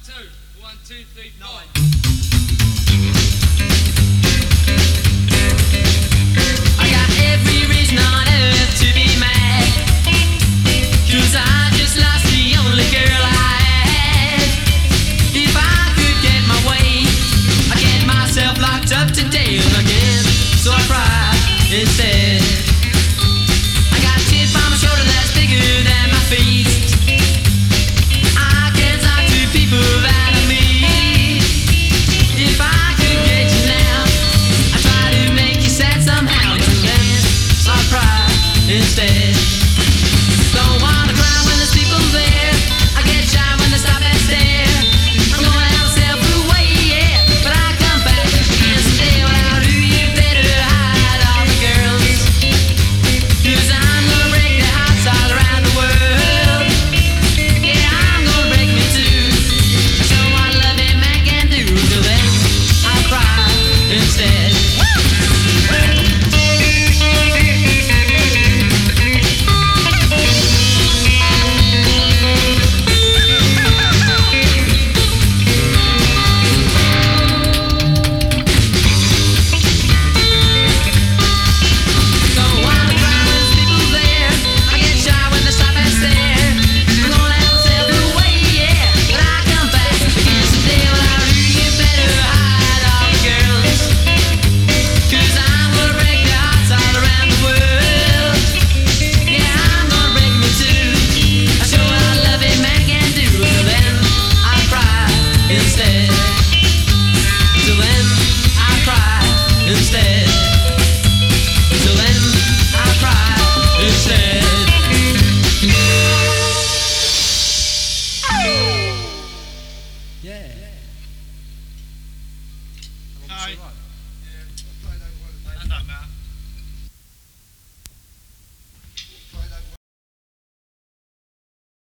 two. 1, 2, 3, 4. I got every reason on earth to be mad, 'cause I just lost the only girl I had. If I could get my way, I'd get myself locked up today again. So I cry instead. I got a chip on my shoulder that's bigger than my face. I can't talk to people that I meet. If I could get you now, I'd try to make you sad somehow. Till then, I cry instead. Don't wanna cry when there's people there. I get shy when they stop and stare. I'm going out myself away, yeah, but I come back and stay. Without you, you better hide all the girls, 'cause I'm gonna break their hearts all around the world. Yeah, I'm gonna break me too. Show what a loving man can do. Till then, I cry instead. Don't wanna cry when there's people there. I get shy when they stop and stare. I'm gonna have myself away, yeah, but I come back again someday. Without you, you better hide all the girls, 'cause I'm gonna break their hearts all around the world. Yeah, I'm gonna break me too. I show what a loving man can do. Till then, I cry instead. Till then, I cry instead. Till then, I cry instead. Kai.